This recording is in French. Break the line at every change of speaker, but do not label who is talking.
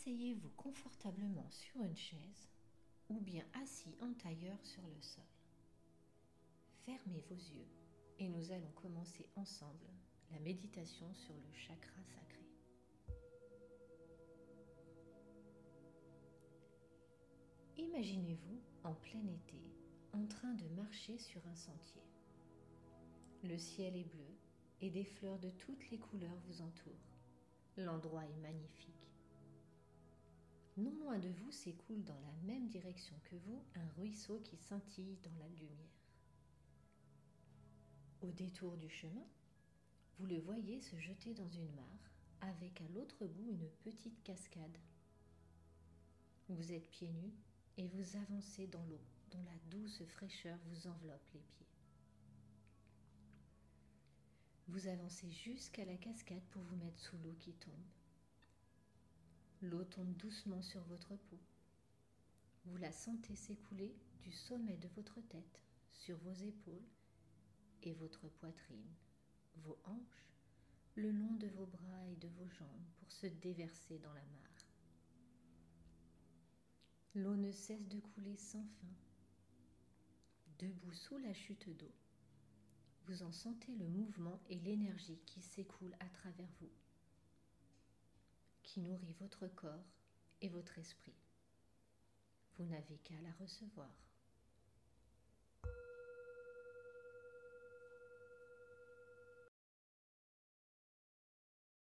asseyez-vous confortablement sur une chaise ou bien assis en tailleur sur le sol. Fermez vos yeux et nous allons commencer ensemble la méditation sur le chakra sacré. Imaginez-vous en plein été en train de marcher sur un sentier. Le ciel est bleu et des fleurs de toutes les couleurs vous entourent. L'endroit est magnifique. Non loin de vous s'écoule dans la même direction que vous un ruisseau qui scintille dans la lumière. Au détour du chemin, vous le voyez se jeter dans une mare avec à l'autre bout une petite cascade. Vous êtes pieds nus et vous avancez dans l'eau dont la douce fraîcheur vous enveloppe les pieds. Vous avancez jusqu'à la cascade pour vous mettre sous l'eau qui tombe. L'eau tombe doucement sur votre peau. Vous la sentez s'écouler du sommet de votre tête sur vos épaules et votre poitrine, vos hanches, le long de vos bras et de vos jambes pour se déverser dans la mare. L'eau ne cesse de couler sans fin. Debout sous la chute d'eau, vous en sentez le mouvement et l'énergie qui s'écoule à travers vous, qui nourrit votre corps et votre esprit. Vous n'avez qu'à la recevoir.